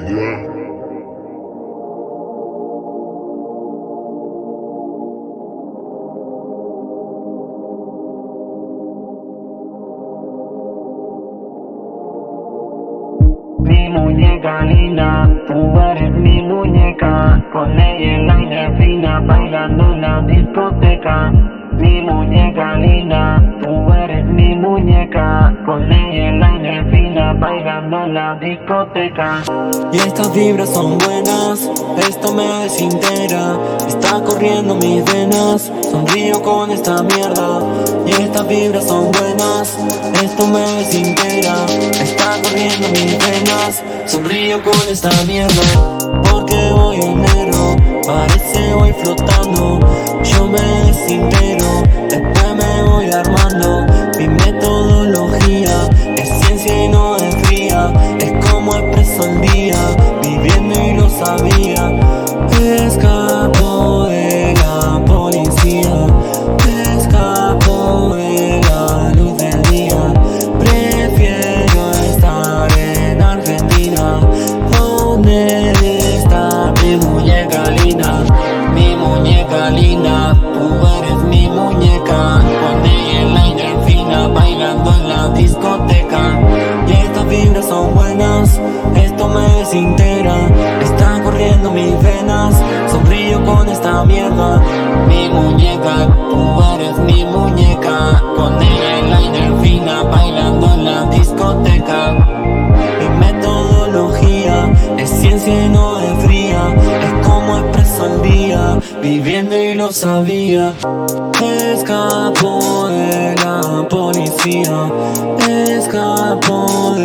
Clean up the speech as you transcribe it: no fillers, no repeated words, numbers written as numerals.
Yeah. Mi muñeca linda, tú eres mi muñeca, con ella en la endorfina, bailando en la discoteca. Mi muñeca linda, tú eres mi muñeca, con ella en la endorfina, bailando en la discoteca. Y estas vibras son buenas, esto me desintegra, está corriendo mis venas, sonrío con esta mierda. Y estas vibras son buenas, esto me desintegra, está corriendo mis venas, sonrío con esta mierda. Porque voy en negro, parece voy flotando, yo me desintegro, después me voy armando. Mi metodología es ciencia y no es fría, es como expreso el día, viviendo y lo sabía. Escapo de la policía, escapo de la luz del día, prefiero estar en Argentina, donde está mi muñeca linda. Mi muñeca linda, tú eres mi muñeca, con ella en la endorfina, bailando en la discoteca. Y estas vibras son buenas, esto me desintegra, están corriendo mis venas, sonrío con esta mierda. Mi muñeca, tú eres mi muñeca, con ella en la endorfina, bailando en la discoteca. Mi metodología es ciencia y no es fría, es como expreso el día, viviendo y lo sabía. Escapo de la policía, escapo